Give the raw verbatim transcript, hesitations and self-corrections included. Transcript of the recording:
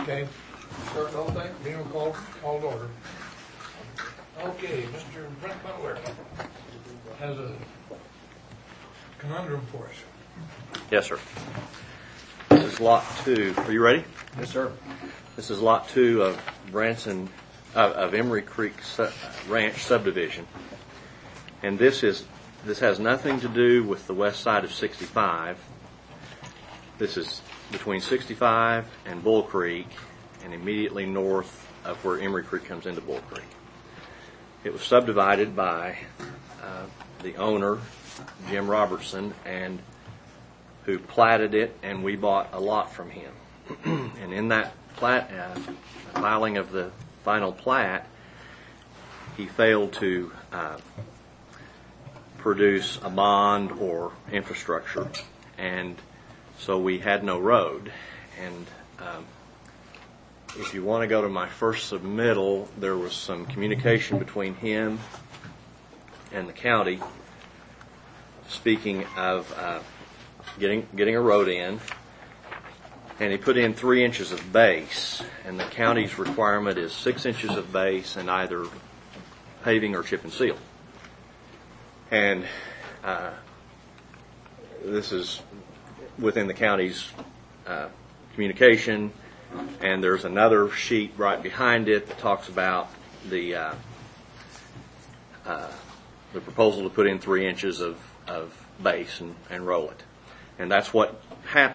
Okay, start the whole thing, being called, called order. Okay, Mister Brent Butler has a conundrum for us. Yes, sir. This is lot two. Are you ready? Yes, sir. This is lot two of Branson, uh, of Emery Creek su- Ranch subdivision, and this is this has nothing to do with the west side of sixty-five. This is between sixty-five and Bull Creek, and immediately north of where Emery Creek comes into Bull Creek. It was subdivided by uh, the owner, Jim Robertson, and who platted it, and we bought a lot from him. And in that plat, uh, filing of the final plat, he failed to uh, produce a bond or infrastructure, and so we had no road. And um, if you want to go to my first submittal, there was some communication between him and the county, speaking of uh, getting getting a road in, and he put in three inches of base, and the county's requirement is six inches of base and either paving or chip and seal. And uh, this is within the county's uh, communication, and there's another sheet right behind it that talks about the uh, uh, the proposal to put in three inches of, of base and, and roll it. And that's what happened.